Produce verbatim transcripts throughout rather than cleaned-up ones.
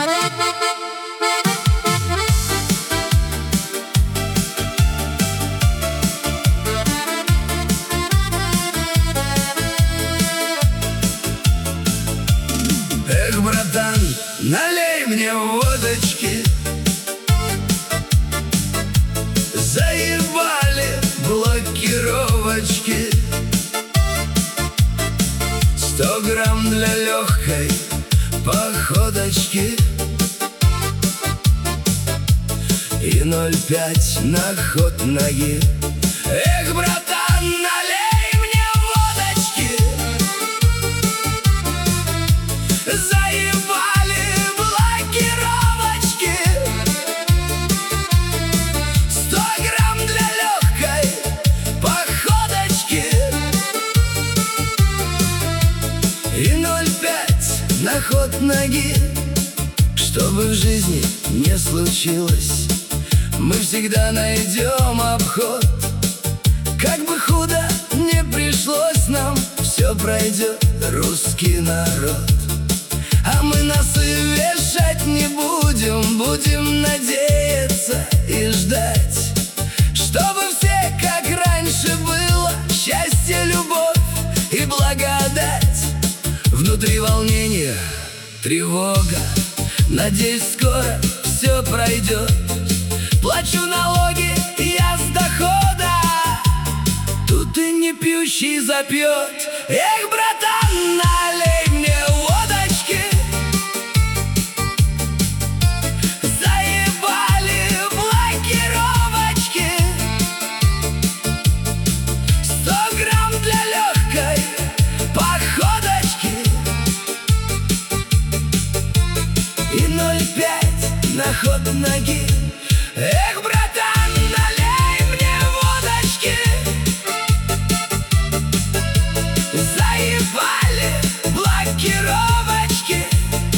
Эх, братан, налей мне водочки. Заебали блокировочки. Сто грамм для легкой походочки и ноль пять на ход ноги. Эх, братан, налей мне водочки. Заебали блокировочки. Сто грамм для легкой походочки и ноль пять на ход ноги. Что бы в жизни не случилось, мы всегда найдем обход. Как бы худо не пришлось нам, все пройдет, русский народ. А мы носы вешать не будем, будем надеяться и ждать, чтобы все как раньше было, счастье, любовь и благодать. Внутри волнение, тревога, надеюсь, скоро все пройдет. Плачу налоги я с дохода, тут и не пьющий запьет. Эх, братан, налей мне водочки. Заебали блокировочки. Сто грамм для легкой походочки и ноль пять на ход ноги. Эх, братан, налей мне водочки. Заебали блокировочки.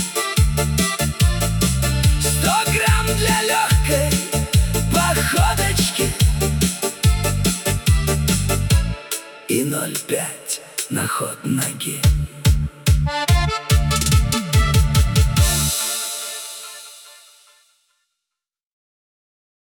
Сто грамм для легкой походочки и ноль пять на ход ноги.